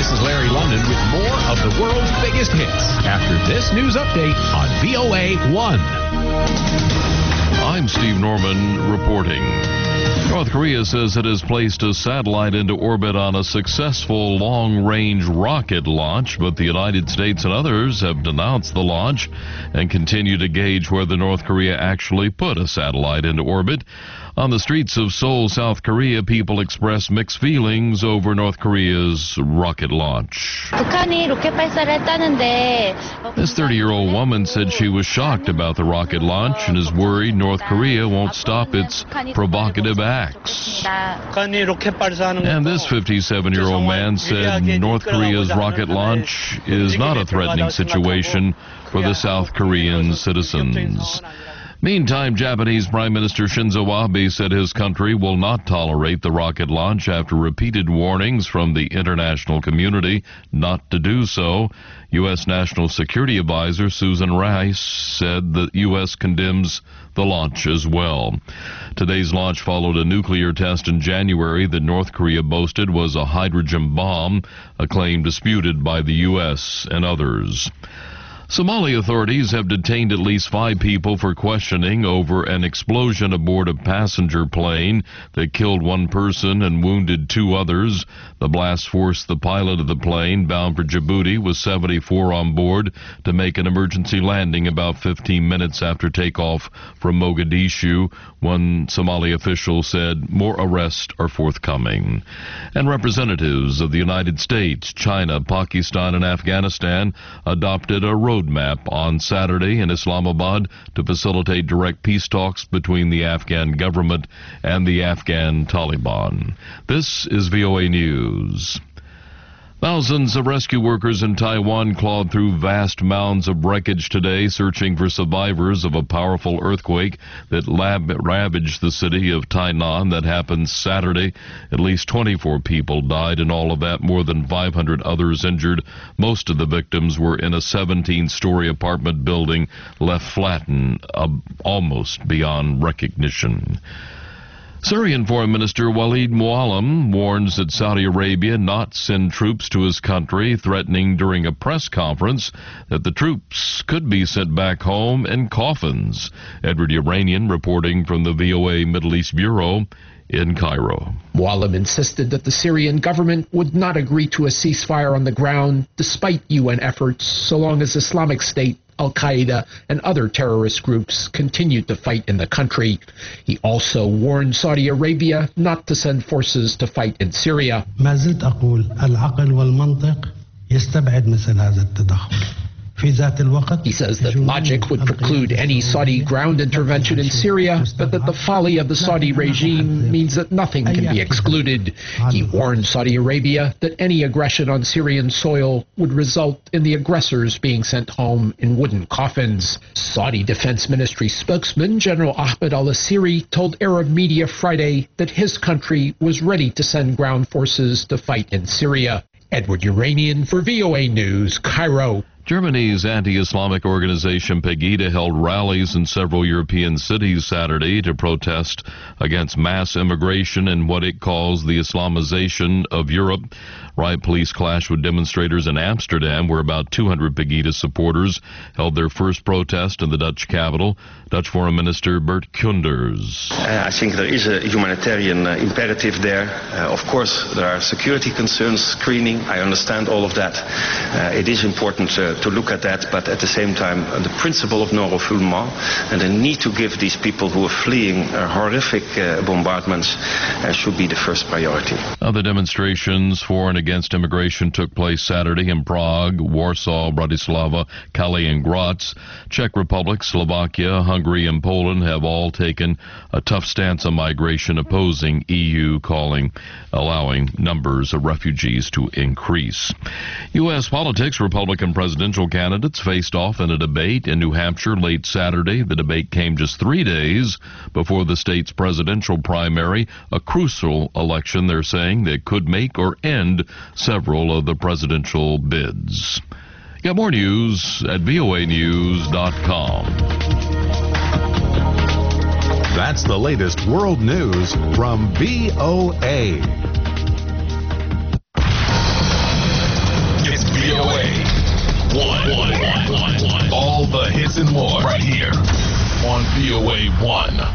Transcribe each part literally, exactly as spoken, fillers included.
This is Larry London with more of the world's biggest hits after this news update on V O A one. I'm Steve Norman reporting. North Korea says it has placed a satellite into orbit on a successful long-range rocket launch, but the United States and others have denounced the launch and continue to gauge whether North Korea actually put a satellite into orbit. On the streets of Seoul, South Korea, people express mixed feelings over North Korea's rocket launch. This thirty-year-old woman said she was shocked about the rocket launch and is worried North Korea won't stop its provocative acts. And this fifty-seven-year-old man said North Korea's rocket launch is not a threatening situation for the South Korean citizens. Meantime, Japanese Prime Minister Shinzo Abe said his country will not tolerate the rocket launch after repeated warnings from the international community not to do so. U S. National Security Advisor Susan Rice said the U S condemns the launch as well. Today's launch followed a nuclear test in January that North Korea boasted was a hydrogen bomb, a claim disputed by the U S and others. Somali authorities have detained at least five people for questioning over an explosion aboard a passenger plane that killed one person and wounded two others. The blast forced the pilot of the plane, bound for Djibouti, with seventy-four on board, to make an emergency landing about fifteen minutes after takeoff from Mogadishu. One Somali official said more arrests are forthcoming. And representatives of the United States, China, Pakistan, and Afghanistan adopted a road map on Saturday in Islamabad to facilitate direct peace talks between the Afghan government and the Afghan Taliban. This is V O A News. Thousands of rescue workers in Taiwan clawed through vast mounds of wreckage today, searching for survivors of a powerful earthquake that lab- ravaged the city of Tainan that happened Saturday. At least twenty-four people died in all of that, more than five hundred others injured. Most of the victims were in a seventeen-story apartment building left flattened, uh, almost beyond recognition. Syrian Foreign Minister Walid Muallim warns that Saudi Arabia not send troops to his country, threatening during a press conference that the troops could be sent back home in coffins. Edward Uranian reporting from the V O A Middle East Bureau in Cairo. Muallim insisted that the Syrian government would not agree to a ceasefire on the ground despite U N efforts so long as Islamic State, Al-Qaeda, and other terrorist groups continued to fight in the country. He also warned Saudi Arabia not to send forces to fight in Syria. ما زلت أقول العقل والمنطق يستبعد مثل هذا التدخل. He says that logic would preclude any Saudi ground intervention in Syria, but that the folly of the Saudi regime means that nothing can be excluded. He warned Saudi Arabia that any aggression on Syrian soil would result in the aggressors being sent home in wooden coffins. Saudi Defense Ministry spokesman General Ahmed al-Asiri told Arab media Friday that his country was ready to send ground forces to fight in Syria. Edward Uranian for V O A News, Cairo. Germany's anti-Islamic organization Pegida held rallies in several European cities Saturday to protest against mass immigration and what it calls the Islamization of Europe. Riot police clashed with demonstrators in Amsterdam, where about two hundred Pegida supporters held their first protest in the Dutch capital. Dutch Foreign Minister Bert Koenders. Uh, I think there is a humanitarian uh, imperative there. Uh, of course, there are security concerns, screening. I understand all of that. Uh, it is important uh, to look at that, but at the same time, uh, the principle of non-refoulement and the need to give these people who are fleeing uh, horrific uh, bombardments uh, should be the first priority. Other demonstrations for and against immigration took place Saturday in Prague, Warsaw, Bratislava, Calais, and Graz. Czech Republic, Slovakia, Hungary, and Poland have all taken a tough stance on migration, opposing E U calling, allowing numbers of refugees to increase. U S politics, Republican presidential candidates faced off in a debate in New Hampshire late Saturday. The debate came just three days before the state's presidential primary, a crucial election, they're saying, that could make or end several of the presidential bids. Get more news at V O A news dot com. That's the latest world news from V O A. and more right here on V O A one.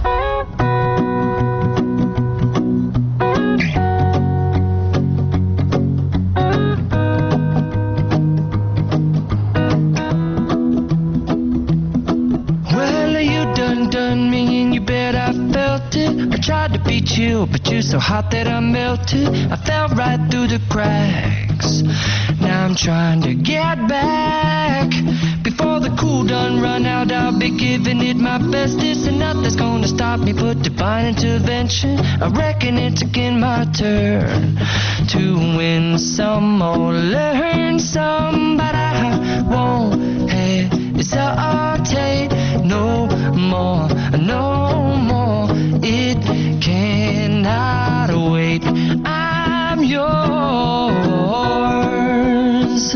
Tried to beat you, but you're so hot that I melted. I fell right through the cracks. Now I'm trying to get back. Before the cool done run out, I'll be giving it my best. This and nothing's gonna stop me but divine intervention. I reckon it's again my turn to win some or learn some, but I won't hesitate no more, no more. It cannot wait. I'm yours.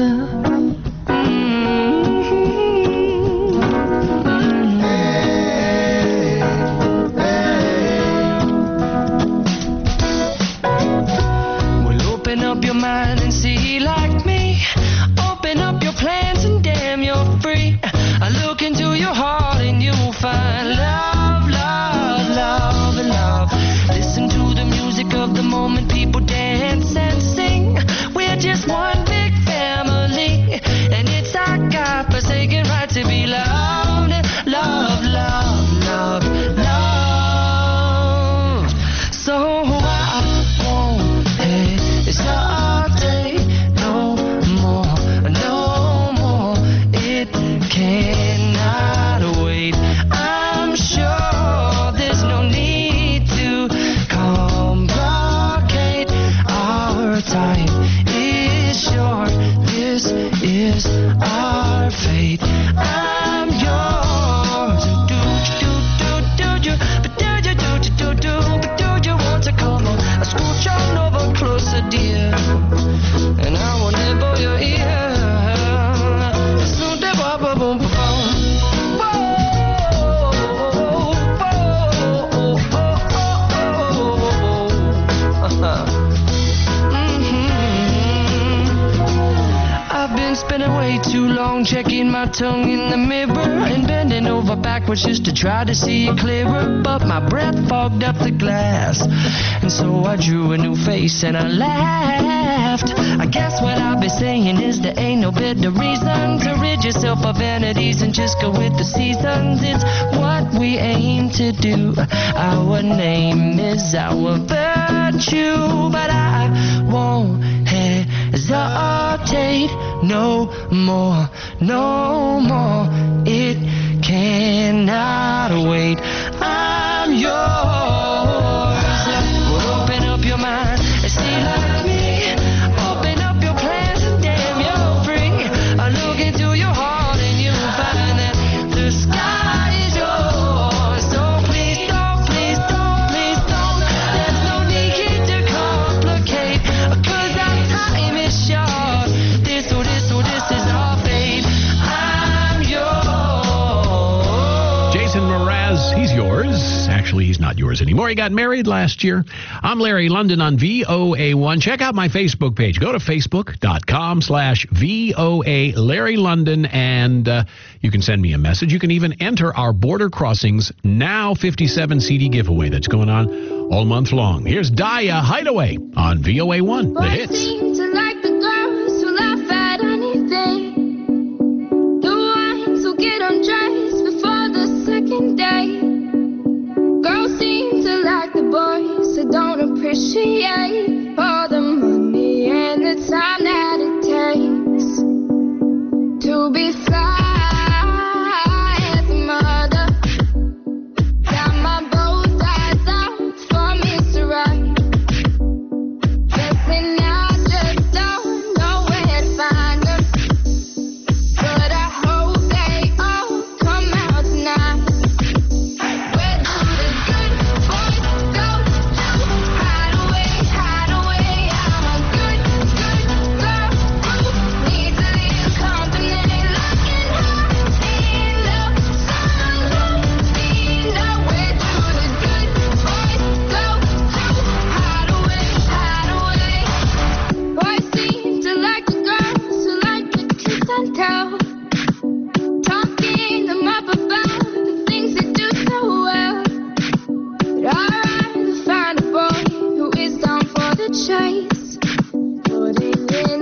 Well, open up your mind and see like me. Open up your plans and damn, you're free. I look into your heart and you'll find love, love, love, love. Listen to the music of the moment, people dance and sing. We're just one big family, and it's our God-forsaken right to be loved. Love, love, love, love. So I won't hesitate no more, no more. It cannot wait. I'm sure there's no need to complicate. Our time is short. This is our fate. I'm yours. Do do do do do, but do you do do do, but do you want to come on? I scooch on over closer, dear, and I will nibble your ear. Soon the boom boom boom. I've been spending way too long checking my tongue in the mirror and bending over backwards just to try to see it clearer, but my breath fogged up the glass, and so I drew a new face and I laughed. I guess what I'll be saying is there ain't no better reason to rid yourself of vanities and just go with the seasons. It's what we aim to do. Our name is our virtue, but I won't hesitate no more, no more. It cannot wait. I'm yours. Well, open up your mind and see like me. Open up your plans and damn, you're free. I look into your heart and you'll find that the sky is yours. So please don't, please don't, please don't. There's no need to complicate, 'cause our time is short. This or this or this is our fate. I'm yours. Jason Mraz, he's yours. Actually, he's not yours anymore. He got married last year. I'm Larry London on V O A one. Check out my Facebook page. Go to facebook.com slash VOA Larry London, and uh, you can send me a message. You can even enter our Border Crossings Now fifty-seven C D giveaway that's going on all month long. Here's Daya Hideaway on V O A one, the hits. I seem to like the girls who laugh at anything, the ones who get undressed before the second day. Girls seem to like the boys who don't appreciate all the money and the time that it takes to be fly as a mother. Got my both eyes out for Mister Right. Guessing I just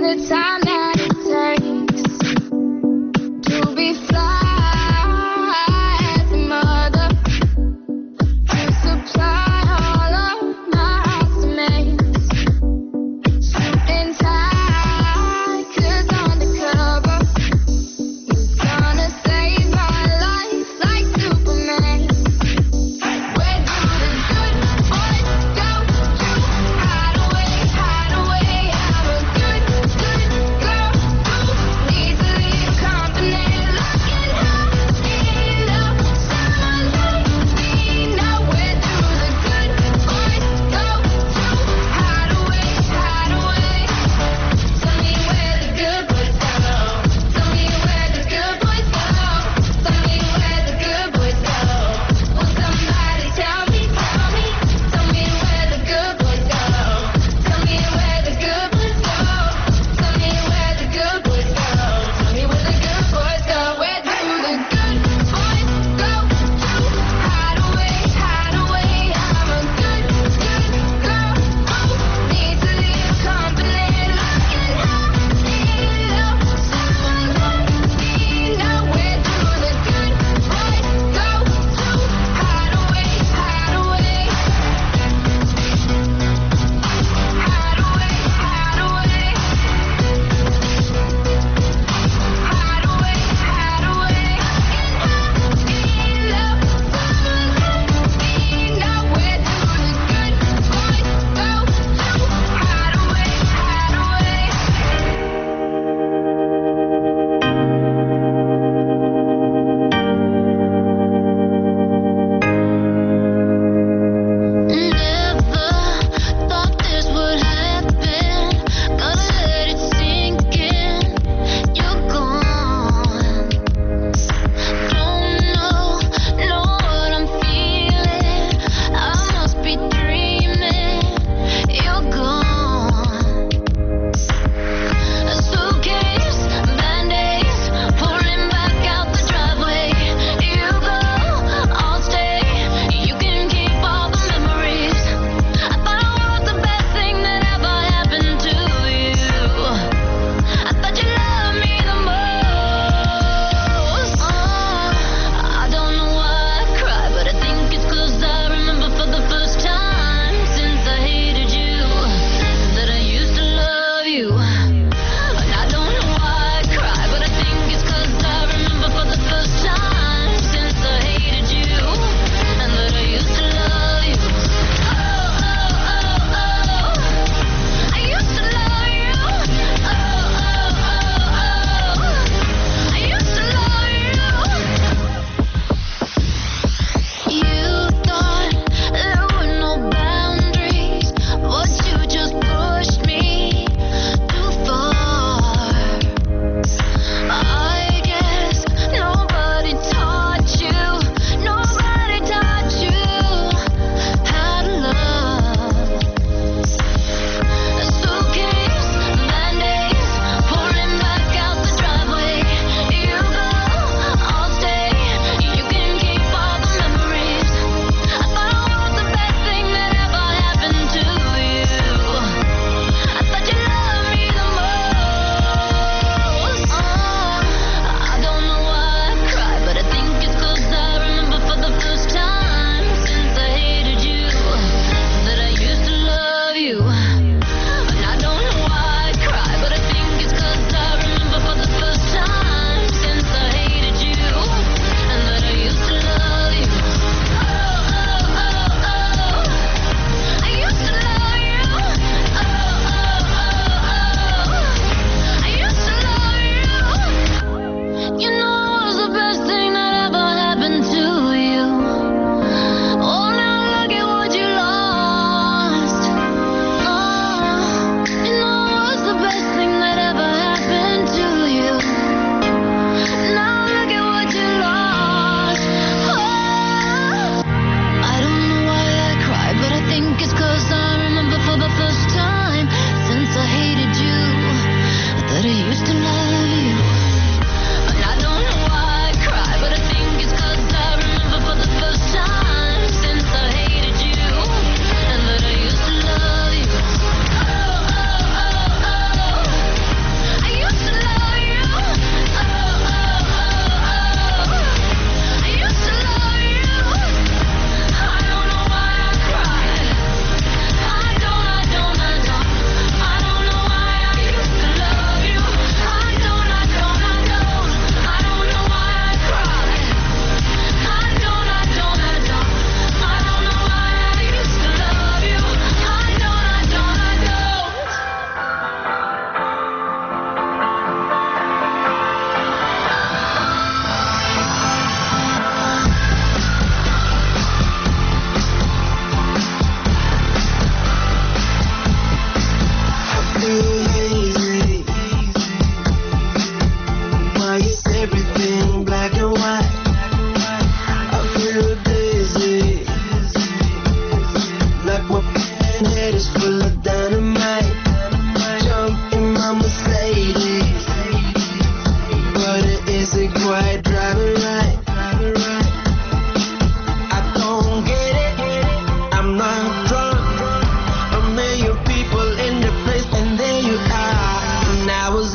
the time that it takes to be fly as a mother, to supply all of my estimates, suit and tie, 'cause undercover he's gonna save my life like Superman. Where do the good boys go? You hide away, hide away. I'm a good, good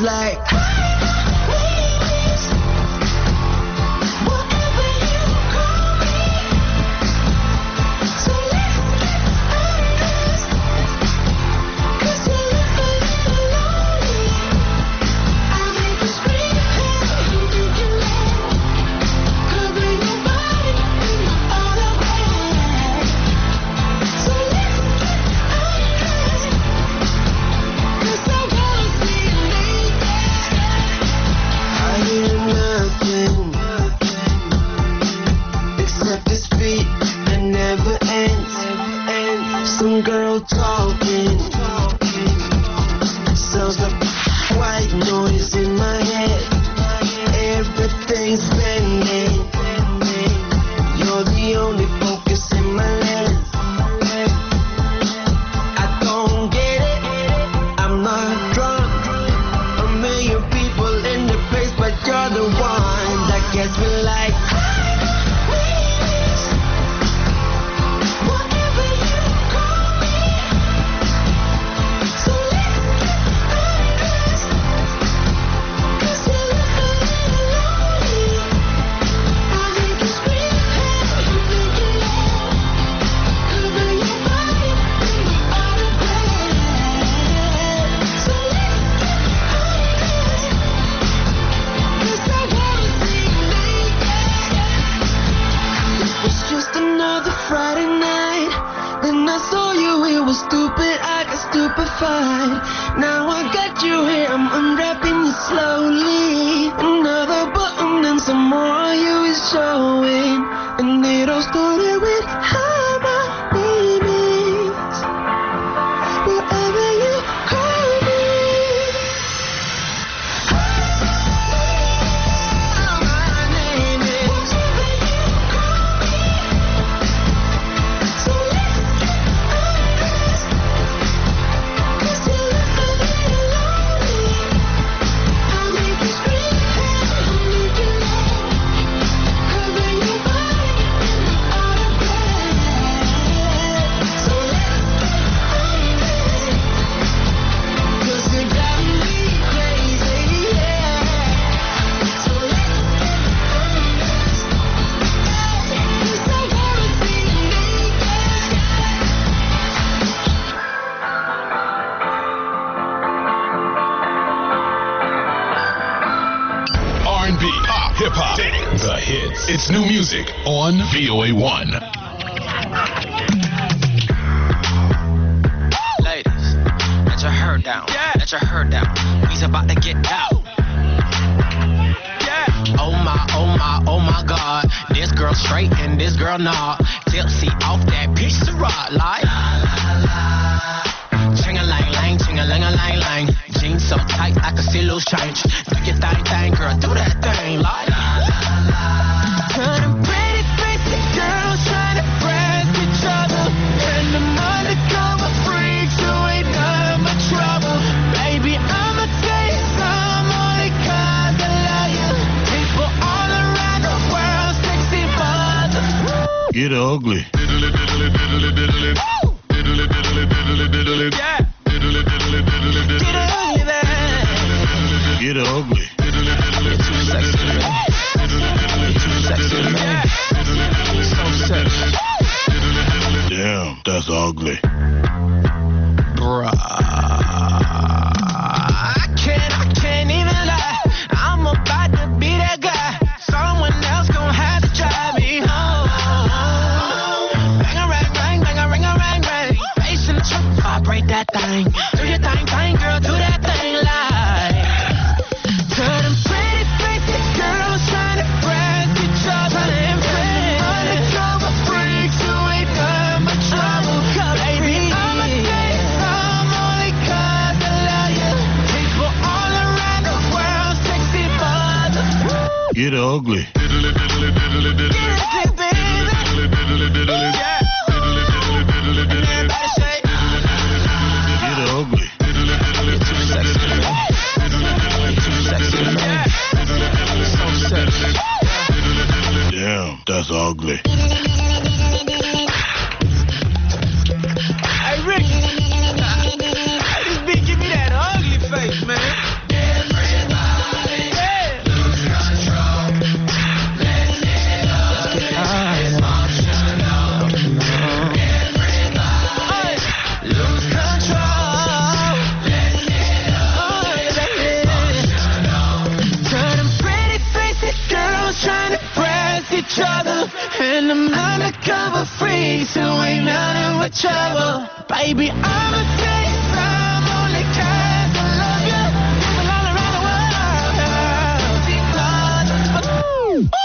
like. Some girl talking, sounds like white noise in my head. Everything's bending. You're the only focus in my lens. I don't get it. I'm not drunk. A million people in the place, but you're the one that gets me like. Friday night, then I saw you, it was stupid, I got stupefied. Now I got you here, I'm unwrapping you slowly. Another button and some more of you is showing. And it all started with how my name is. Whatever you call me. Hip-hop, the hits. It's new music on V O A one. Ladies, let your hair down. Yeah. Let your hair down. We's about to get out. Yeah. Oh my, oh my, oh my God. This girl straight and this girl not. Tipsy off that piece of rock like. Ching-a-lang-lang, ching-a-lang-a-lang-lang. Jeans so tight I can see loose change. Do your thing, thing, girl, do that thing like. Turning pretty pretty girls trying to press each other. And the undercover freaks who ain't none but trouble. Baby, I'ma tell you some only cause I love you. People all around the world, sexy mothers. Get ugly. Yeah. Get ugly, man. Get ugly. You're too sexy, man. You're too sexy, man. So sexy. Damn, that's ugly. Bruh. I can't, I can't even lie. I'm about to be that guy. Someone else gon' have to drive me home. Bang a rang, rang, bang a ring a rang, rang. Bass in the truck, vibrate that thing. Do your thing, thing, girl, do that thing like. Turn them pretty, pretty girls trying to press each other and friends. Undercover freaks who ain't none but trouble. Baby, I'ma say some only cause I love you. People all around the world, sexy mothers. Get ugly. Get ugly, baby. Yeah. And everybody say, Get ugly. you're too sexy, man. You're too sexy, man. So sexy. Damn, that's ugly. Hey, Ricky. Hey, this bitch give me that ugly face, man. And I'm undercover freak, so ain't nothing but trouble. Baby, I'ma take some only 'cause I love you. People all around the world. Because, ooh, ooh.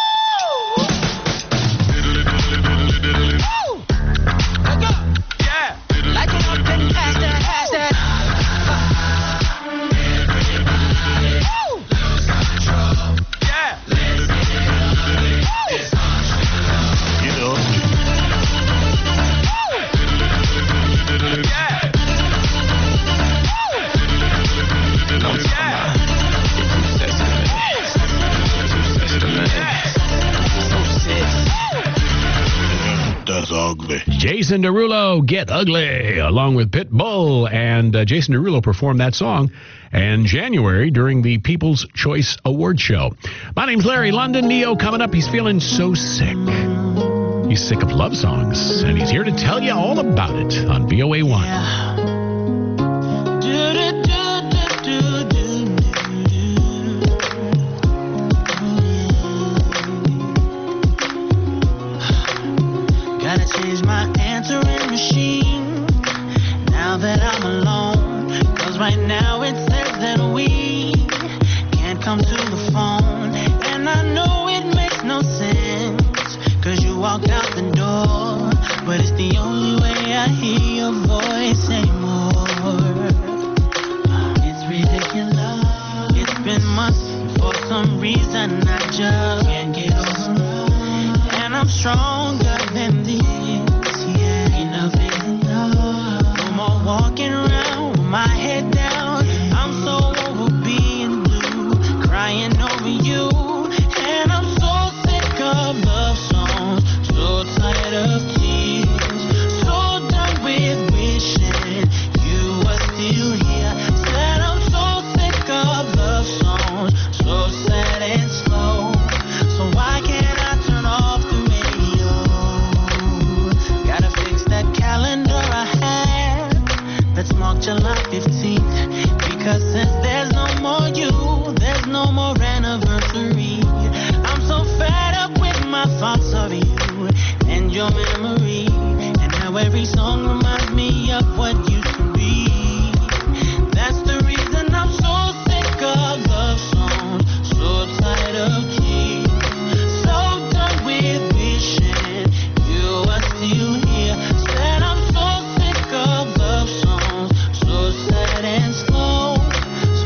Ugly. Jason Derulo, Get Ugly, along with Pitbull. And uh, Jason Derulo performed that song in January during the People's Choice Award Show. My name's Larry London. Neo coming up. He's feeling so sick. He's sick of love songs, and he's here to tell you all about it on V O A one. Yeah. Change my answering machine now that I'm alone, 'cause right now it says that we can't come to the phone, and I know it makes no sense 'cause you walked out the door, but it's the only way I hear your voice anymore. It's ridiculous, it's been months, for some reason I just can't get over, and I'm stronger than this. Walking around with my head down, I'm so over being blue, crying over you, and I'm so sick of love songs, so tired of tears, so done with wishing you were still here. Said I'm so sick of love songs, so sad and slow, so why can't I turn off the radio? Gotta fix that calendar I had. Let's mark July fifteenth, because since there's no more you, there's no more anniversary. I'm so fed up with my thoughts of you and your memory, and how every song reminds me of what used to be. That's the reason I'm so sick of love songs, so tired of tears, so done with wishing you were still here. Said I'm so sick of love songs, so sad and slow,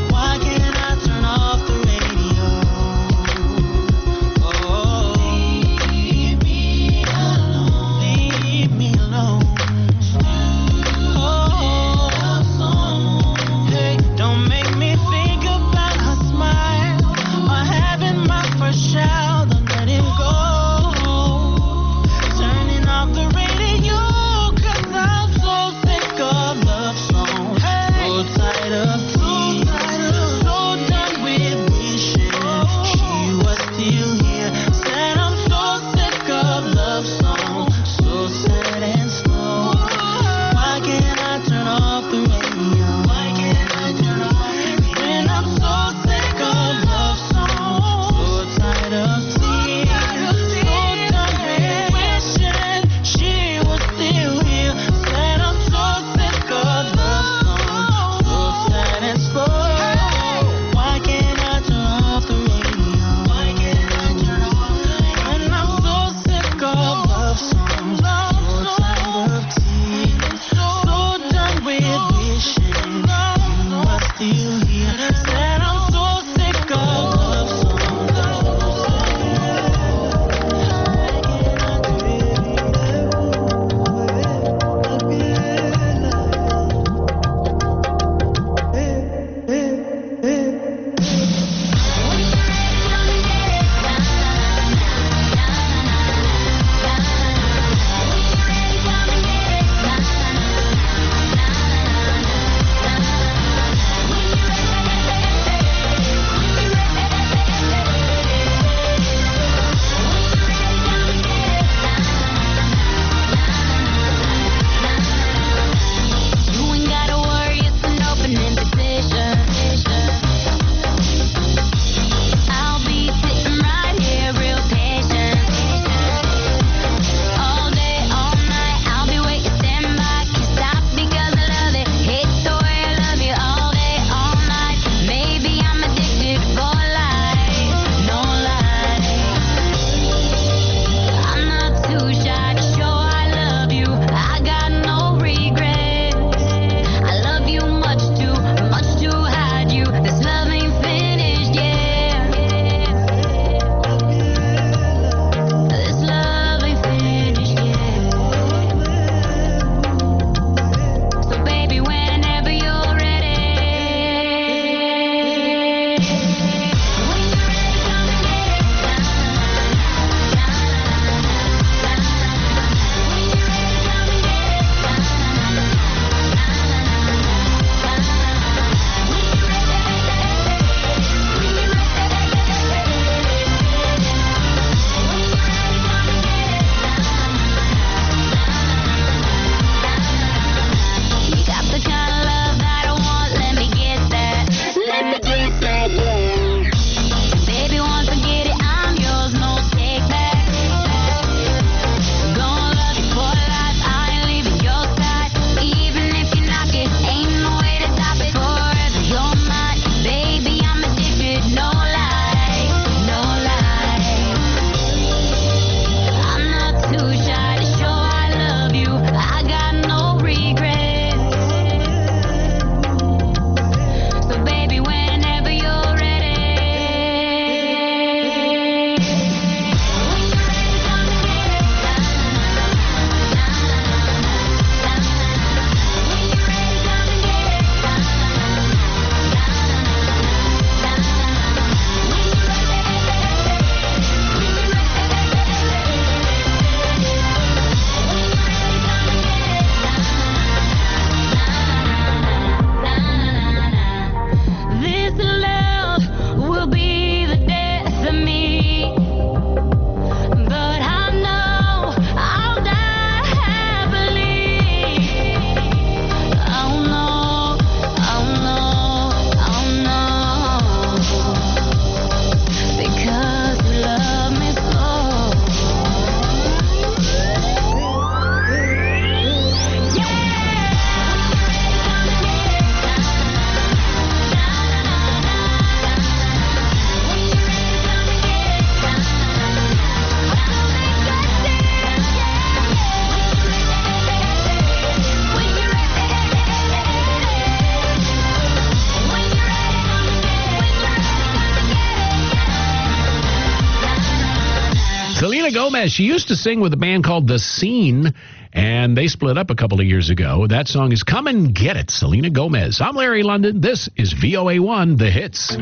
Selena Gomez, she used to sing with a band called The Scene, and they split up a couple of years ago. That song is Come and Get It, Selena Gomez. I'm Larry London. This is V O A one, The Hits.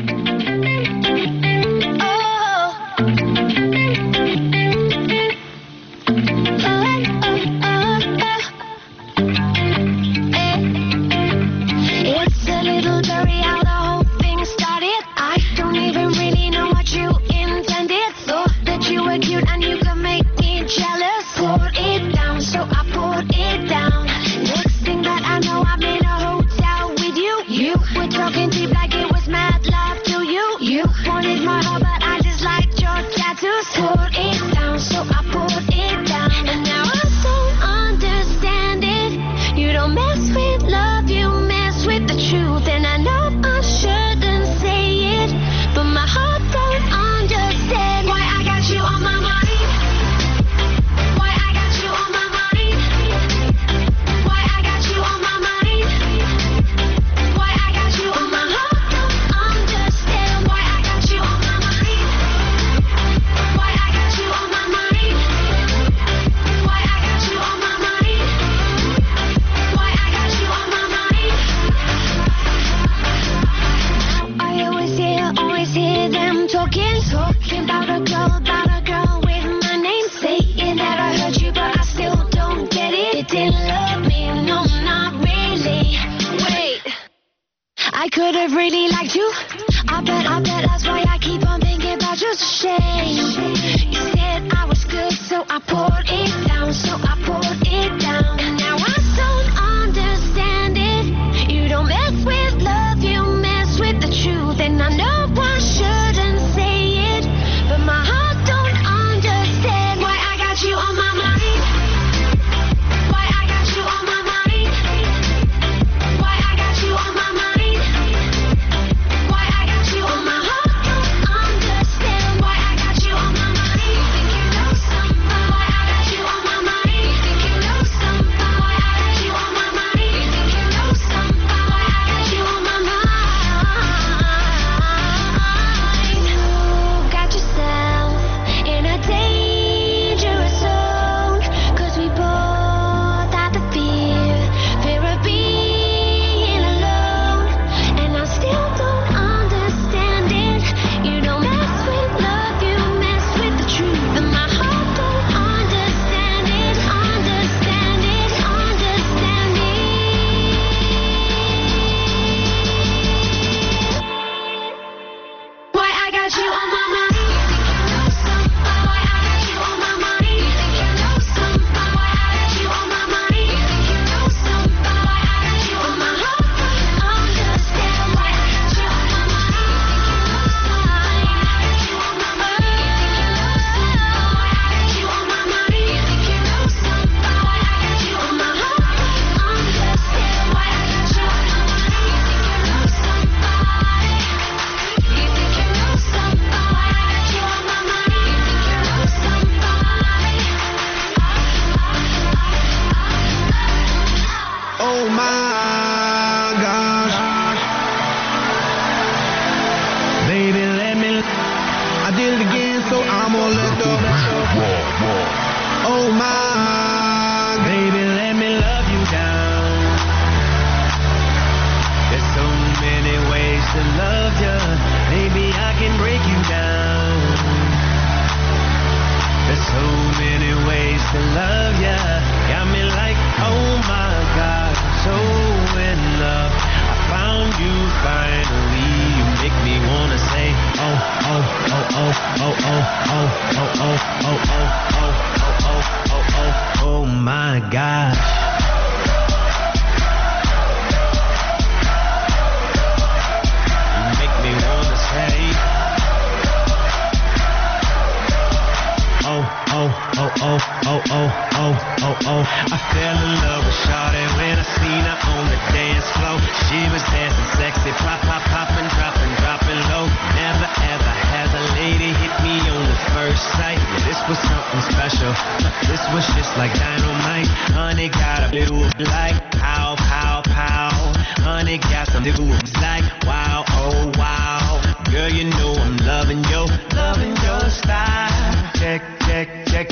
Girl, you know I'm loving your, loving your style. Check, check, check.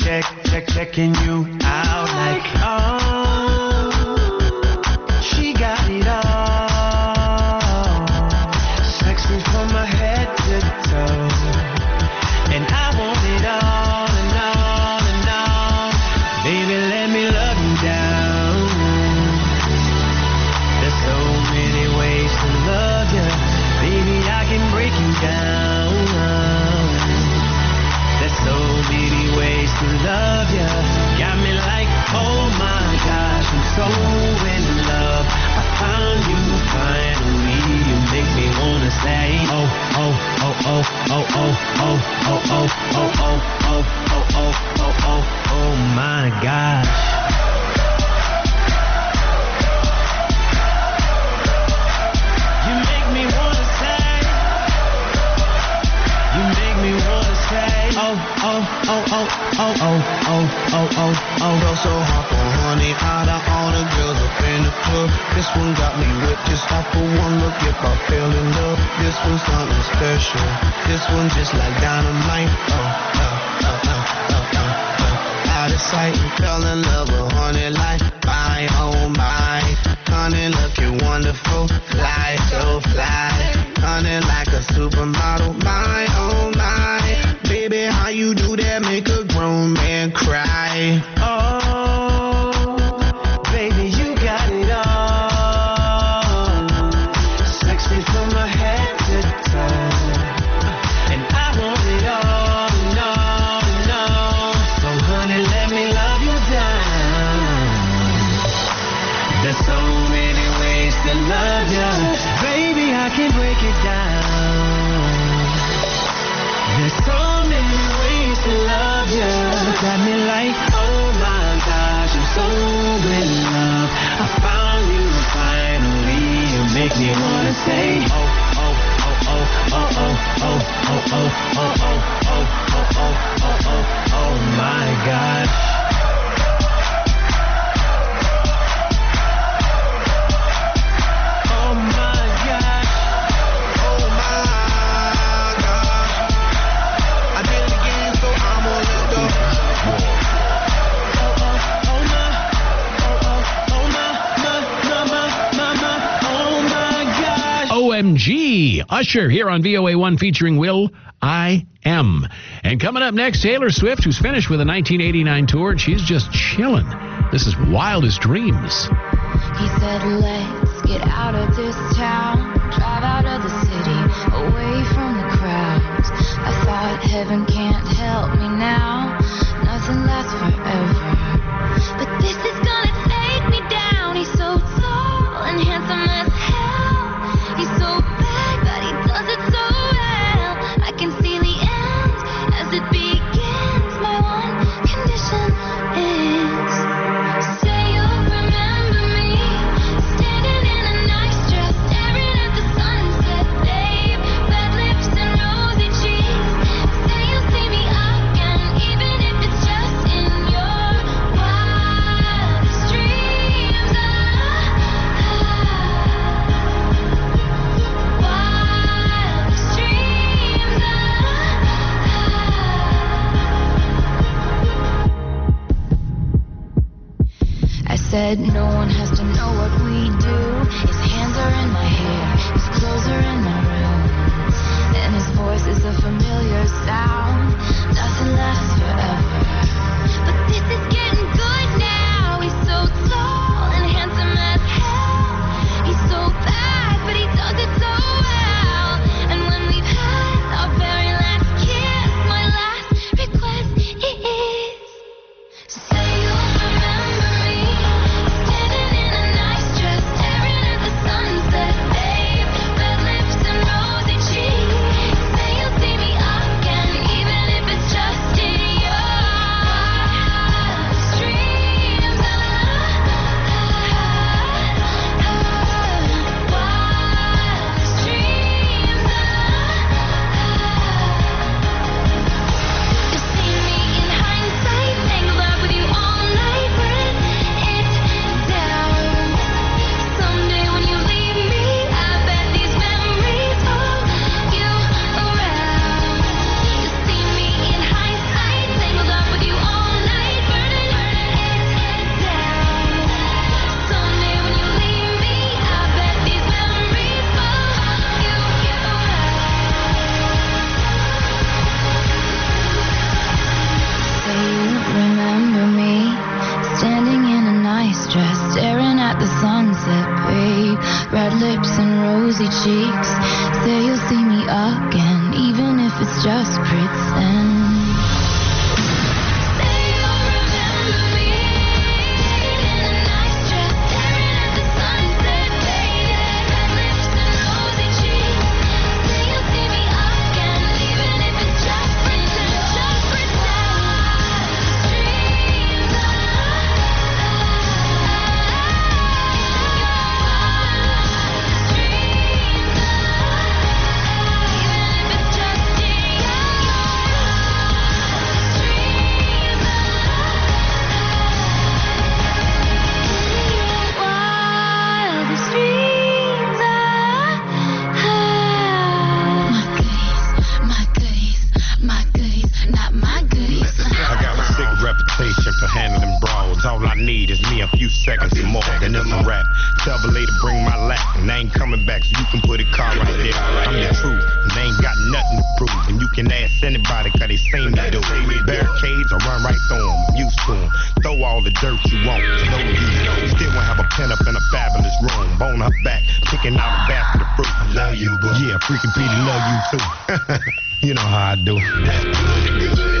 checking you out like, oh, she got it all. Sex me from my head to toe, and I want it all and all and all. Baby, let me love you down. There's so many ways to love you. Baby, I can break you down. There's so many ways to love you. Got me like, oh my gosh, I'm so in love. I found you finally. You make me wanna say, oh, oh, oh, oh, oh, oh, oh, oh, oh, oh, oh, oh, oh, oh, oh, oh, oh my gosh. You make me wanna say, you make me wanna say, oh, oh, oh, oh, oh, oh, oh, oh, oh, oh. Feel so hot for honey, out of all the girls up in the club. This one got me with just off for one look. If I fell in love, this one's something special. This one just like dynamite. Oh, oh, oh, oh, oh, oh, oh. Out of sight and fell in love with honey like, my, oh my. Honey looking wonderful, fly, so fly. Honey like a supermodel, my, oh my. Baby, how you do that make a grown man cry? Oh, baby, you got it all. Sex me from my head to toe, and I want it all and all and all. So honey, let me love you down. There's so many ways to love you. Baby, I can break it down. There's so many ways to love you. Got me like, oh my gosh, I'm so in love. I found you finally. You make me wanna say, oh, oh, oh, oh, oh, oh, oh, oh, oh, oh, oh, oh, oh, oh, oh, oh, oh my God. Oh my God. Oh my gosh. I did it again, so I'm on it though. Oh, oh, oh my. Oh, oh, oh my, my, my, my, my, my. Oh my gosh. O M G, Usher here on V O A one featuring Will I Am. And coming up next, Taylor Swift, who's finished with a nineteen eighty-nine tour, and she's just chilling. This is Wildest Dreams. He said, let's get out of this town, drive out of the city, away from the crowds. I thought heaven can't help me now, nothing lasts forever. But this is gonna take me down. He's so tall and handsome as hell. He's so bad, but he does it so well. I can see the end as it begins. My one condition is, say you'll remember me, standing in a nice dress, staring at the sunset, babe, red lips and rosy cheeks. Say you'll see me again, even if it's just in your wildest dreams. Ah, ah, wildest dreams. Ah, ah. I said no one has to know what we do. His hands are in my hair, his clothes are in my room, and his voice is a familiar sound. Nothing lasts forever, but this is getting good now. He's so tall and handsome as hell. He's so bad, but he does it so well. And when we've had our very last kiss, my last request is, say you'll remember me, standing in a cheeks. Say you'll see me again, even if it's just pretend. For handling brawls, all I need is me a few seconds and more. Then it's a rap. Tell the lady bring my lap, and I ain't coming back, so you can put a car right there. I'm the truth, and they ain't got nothing to prove. And you can ask anybody, cause they seen me do. Barricades, I run right through them, I'm used to them. Throw all the dirt you want, no use. Still won't have a pen up in a fabulous room. Bone her back, picking out a basket of fruit. I love you, boo. Yeah, freaking Petey love you too. You know how I do. That's good, good.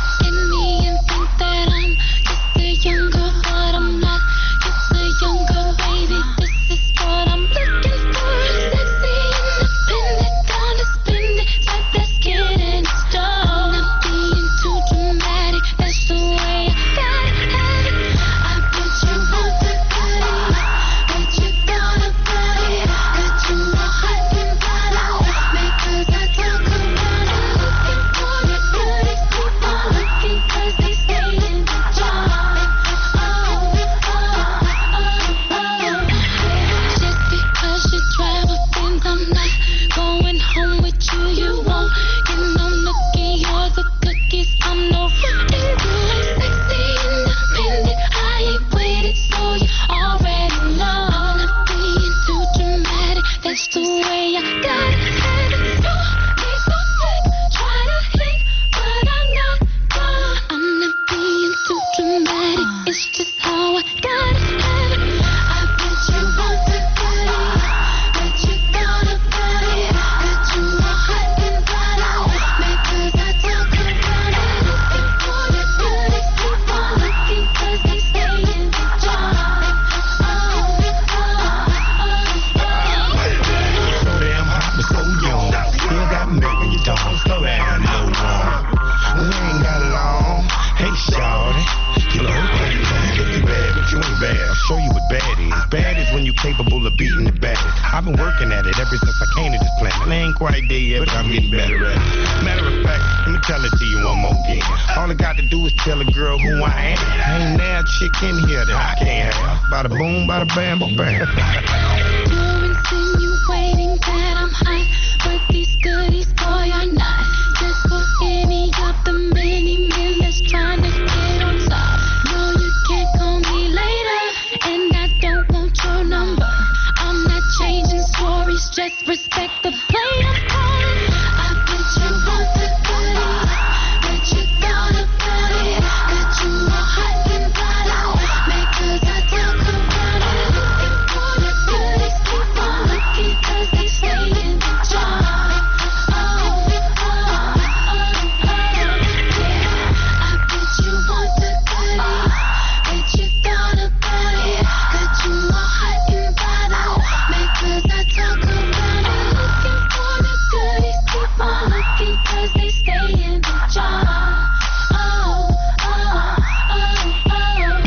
Younger, but I'm not just a younger baby. This is what I'm looking for. Sexy, independent, gonna spend it like that's getting started. Not being too dramatic, that's the way I gotta have it. I bet you want the body, but you gonna buy it. Got you all hot and bothered, because I talk around and looking for your beauty. People looking cause they stay in the jar. Capable of beating the baddest. I've been working at it ever since I came to this planet. I ain't quite there yet, but I'm getting better at it. Matter of fact, let me tell it to you one more again. All I got to do is tell a girl who I am. Ain't now a chick in here that I can't have. Bada boom, bada bam, bam. You're insinuating that I'm hot, but these goodies, boy, are not. Just for any of the many men that's trying to get on top. No, you can't call me later, and I don't want your number. I'm not changing stories, just respect the play I'm calling. I bet you want the goodie, but you gotta buy it. Got you all hot and bothered, because I talk around it. Looking for the goodies, keep on looking, cause they stay in the jar. Oh, oh, oh, oh, yeah. I bet you want the goodie, but you gotta buy it. Got you all hot and bothered, because I talk around it. Looking for the goodies, keep on looking, cause they stay in the jar. Oh, oh, oh, oh, yeah.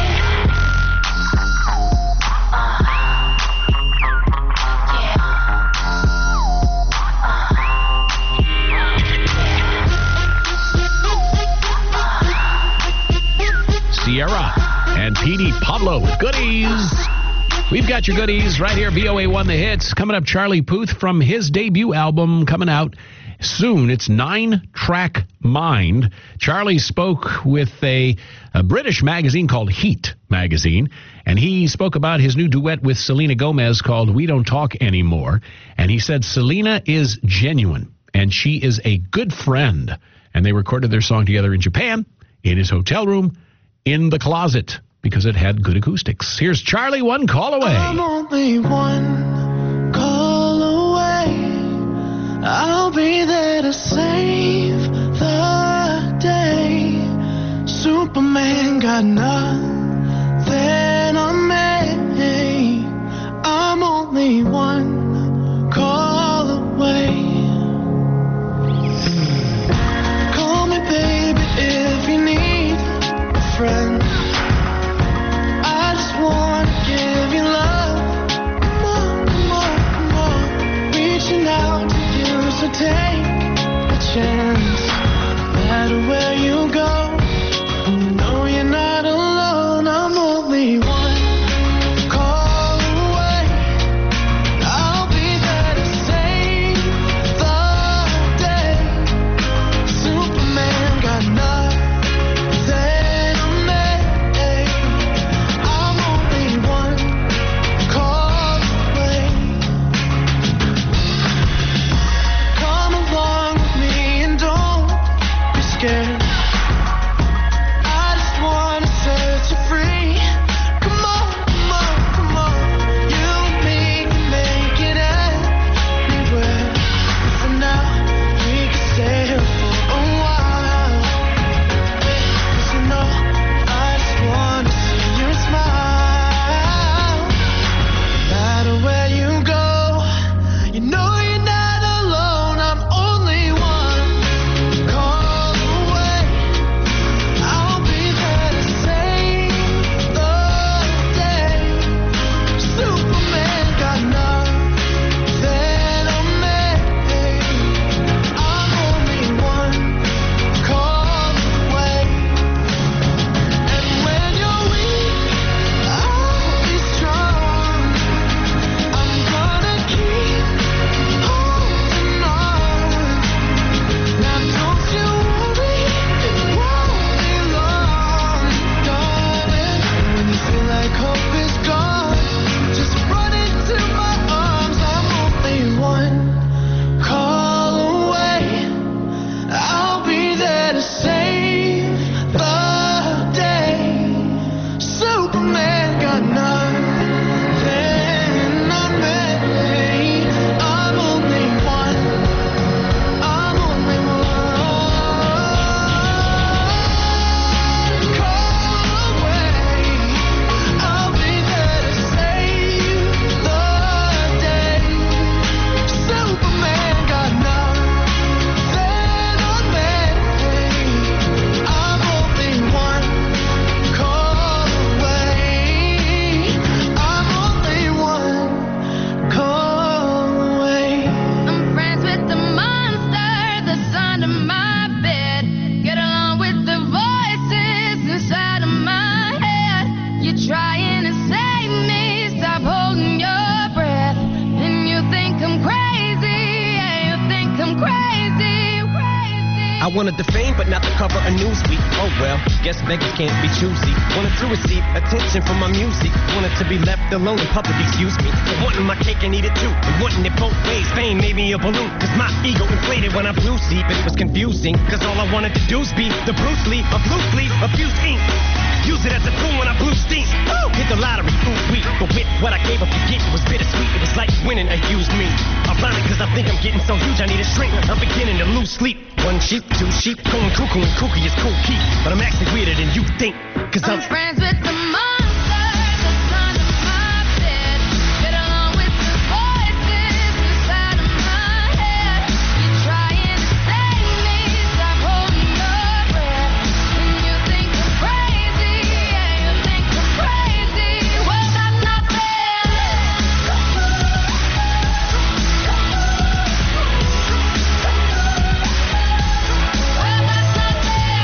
Sierra and P D Pablo with goodies. We've got your goodies right here. V O A one The Hits. Coming up, Charlie Puth from his debut album coming out soon. It's Nine-Track Mind. Charlie spoke with a, a British magazine called Heat magazine, and he spoke about his new duet with Selena Gomez called We Don't Talk Anymore. And he said Selena is genuine, and she is a good friend. And they recorded their song together in Japan, in his hotel room, in the closet, because it had good acoustics. Here's Charlie, one call away. I'm only one call away. got nothing on me. I'm only one call away. Call me baby if you need a friend. I just wanna give you love. Come on, come on, come on. Reaching out to you, so take a chance. No matter where you go, you know you're not alone. I'm only one call away. I'll be there to save the day. Superman got nothing on me. I'm only one call away. Come along with me and don't be scared. I just wanna set you free. Come on, come on, come on. You and me can make it anywhere. For now, we can stay here for a while. 'Cause you know, I just wanna see you smile. No matter where you go, you know you're not alone. I'm only one call away. I'll be there to save the day. Superman got nothing on me. I'm only one call away. And when you're weak, I'll be strong. I'm gonna keep holding on. Now don't you worry, it won't be long, darling. When you feel like hope is gone, just run into my arms. I'm only one call away. I'll be there to save the day. Superman got nothing on me. I'm only one. I'm only one call away. I'll be there to save the day. Superman got nothing on me. I'm only one call away. I'm only one call away. I'm friends with the monster that's under my bed. Get along with the voices inside of my head. You're trying to save me, stop holding your breath. And you think I'm crazy, yeah, you think I'm crazy, crazy. I wanted the fame, but not the cover of Newsweek. Oh well, guess beggars can't be choosy. Wanted to receive attention from my music. Wanted to be left alone in public, excuse me. For wanting my cake and eat it too. And wanting it both ways. Fame made me a balloon. Cause my ego inflated when I blew sleep. It was confusing. Cause all I wanted to do was be the Bruce Lee of loose leaf, abuse ink. Use it as a tool when I blew steam. Woo! Hit the lottery, ooh wee. But with what I gave up to get, it was bittersweet. It was like winning a used me. Ironic, cause I think I'm getting so huge I need a shrink. I'm beginning to lose sleep. One sheep, two sheep, going cuckoo and kooky is cool key. But I'm actually weirder than you think. Cause I'm, I'm friends with the monster that's under my bed. Get along with the voices inside of my head. You're trying to save me, stop holding your breath. And you think I'm crazy, yeah, you think I'm crazy. Well, that's not fair. Well, that's not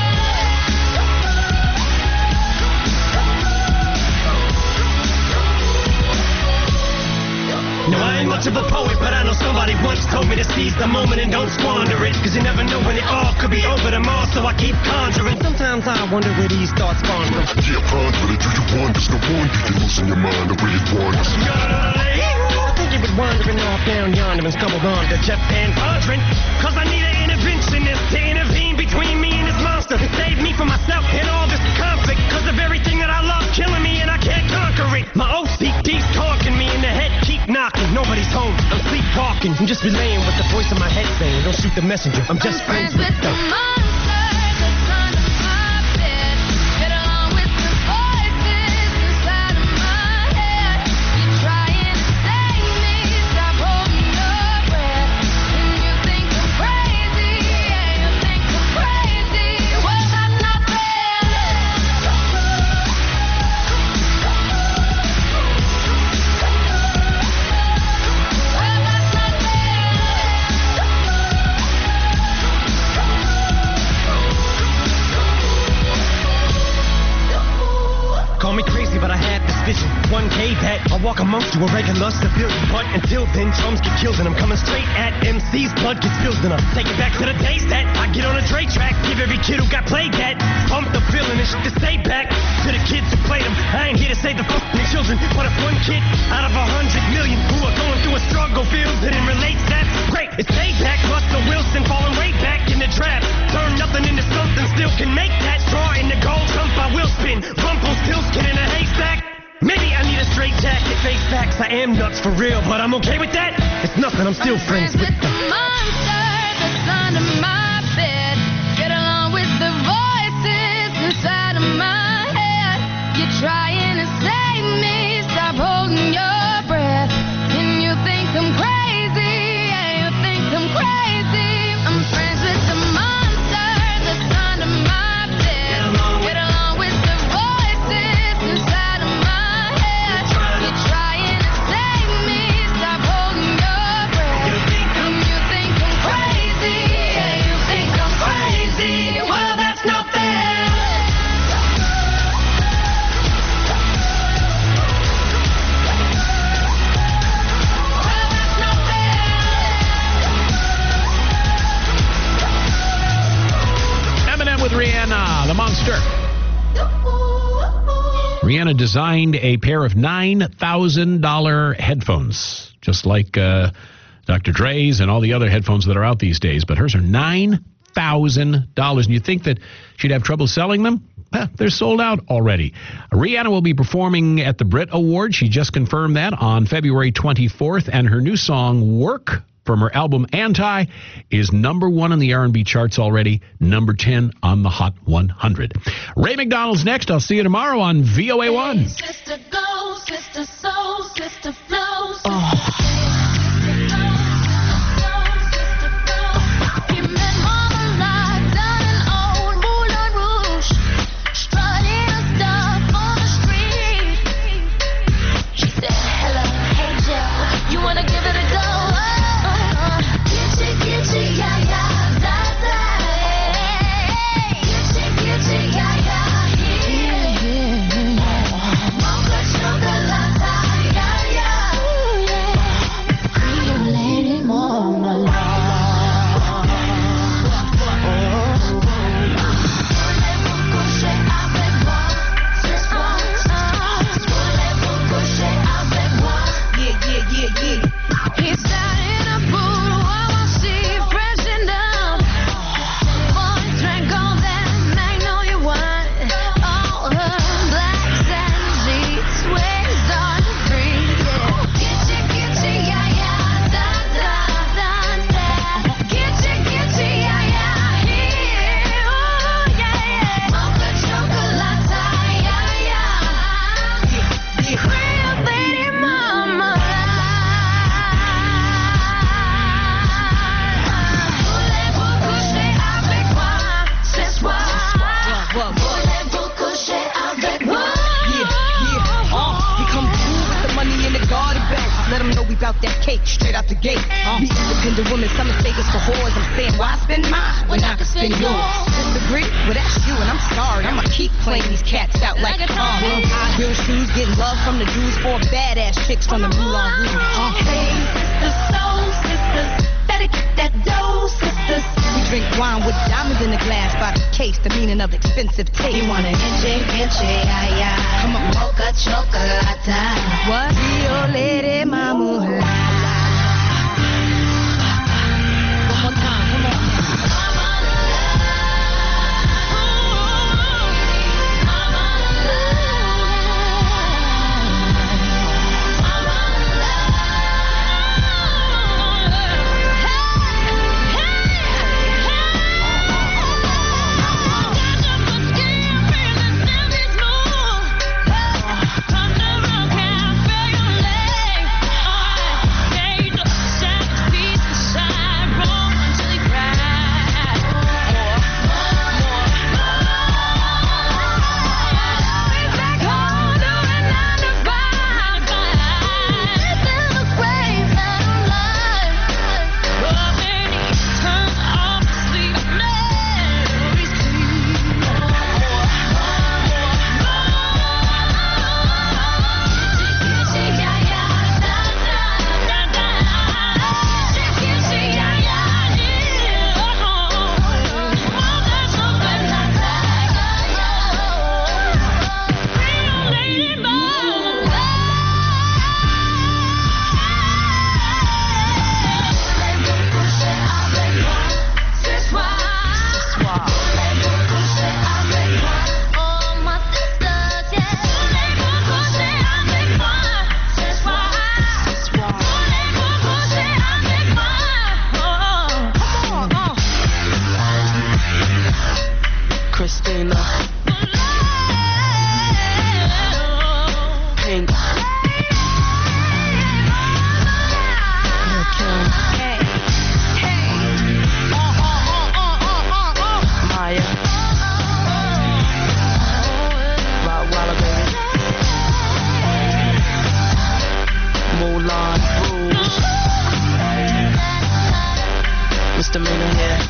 no, I ain't much of a poet, but I know somebody once told me to seize the moment and don't squander it. Cause you never know when it all could be over tomorrow, so I keep conjuring. Sometimes I wonder where these thoughts spawn from. Yeah, ponder it, do you wonder? No wonder you're losing your mind the way it wanders. I think you was wandering off down yonder and stumbled on to Jeff Van Vondren. Cause I need an interventionist to intervene between me and this monster. To save me from myself and all this conflict. Cause of everything that I love killing me and I can't conquer it. My O C D's talking me in the head, keep knocking. Nobody's home, I'm sleepwalking. I'm just relaying what the voice in my head saying. Don't shoot the messenger, I'm just I'm friends with the monster that's under my bed. Get along with the I walk amongst you a regular civilian. But until then, drums get killed and I'm coming straight at M C's. Blood gets spilled and I take it back to the days that I get on a Dre track. Give every kid who got played that pump the feeling and shit to stay back. To the kids who played them, I ain't here to save the fucking children. But if one kid out of a hundred million who are going through a struggle feels it and relates, that's great. It's payback. Russell Wilson falling way back in the draft. Turn nothing into something, still can make that. Straw in the gold, jump I will spin. Rumpelstiltskin in a haystack. Maybe I need a straight jacket, face facts. I am nuts for real, but I'm okay with that. It's nothing, I'm still friends with the monster that's under my bed. Get along with the voices inside of my head. You're trying to save me, stop holding your breath. And you think I'm crazy, yeah, you think I'm crazy. I'm friends with the monster that's under my bed. Get along with the voices inside of my head. You're trying to save me, stop holding your breath. And you think I'm crazy, yeah, you think I'm crazy. Well, that's not fair. Eminem with Rihanna, the monster. Rihanna designed a pair of nine thousand dollars headphones, just like uh, Doctor Dre's and all the other headphones that are out these days. But hers are nine thousand dollars. And you think that she'd have trouble selling them? Eh, they're sold out already. Rihanna will be performing at the Brit Awards. She just confirmed that on February twenty-fourth. And her new song, Work, from her album Anti, is number one on the R and B charts already, number ten on the Hot one hundred. Ray McDonald's next. I'll see you tomorrow on V O A one. Sister go, sister soul, sister flow. Let them know we bout that cake straight out the gate. Uh, we independent women, some mistake us for whores. I'm saying, why spend mine when I can spend yours? Disagree? Well, that's you, and I'm sorry. I'ma keep playing these cats out like uh, high heel shoes, getting love from the dudes, for badass chicks from the Moulin Rouge. Uh, hey, sisters, soul sisters, better get that dough, sisters. We drink wine with diamonds in the glass by the case, the meaning of expensive taste. You want an inche, inche, ay, ay. Come on, mocha chocolate. What? Rio Lady Mama. One more time, come on. misdemeanor, yeah.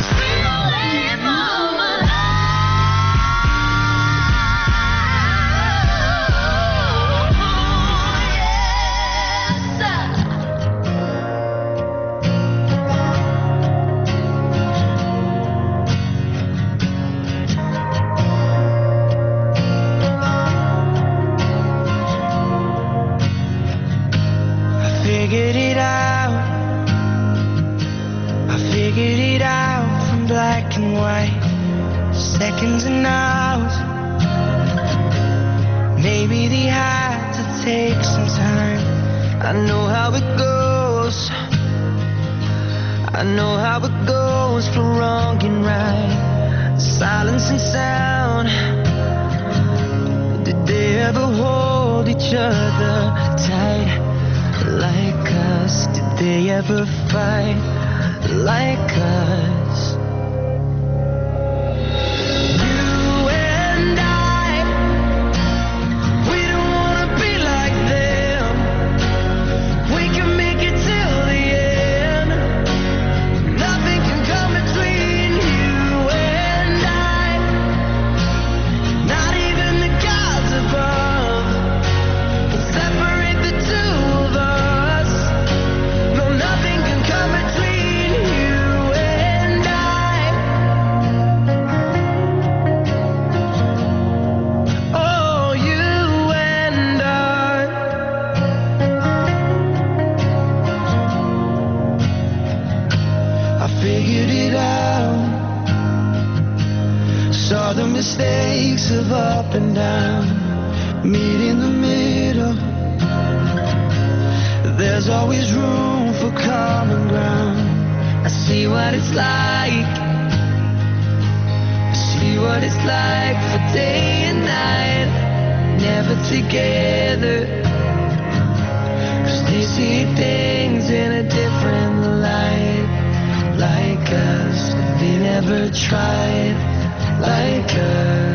Figured it out, I figured it out from black and white, seconds and hours. Maybe they had to take some time. I know how it goes, I know how it goes for wrong and right. Silence and sound, did they ever hold each other tight? Like us, did they ever fight like us? You and I, we don't wanna be like them. We can make it till the end. Nothing can come between you and I. Not even the gods above can separate the two of us. Nothing can come between you and I. Oh, you and I. I figured it out. Saw the mistakes of up and down. Meet in the middle. There's always room for common ground. I see what it's like, I see what it's like for day and night, never together. Cause they see things in a different light. Like us, they never tried like us.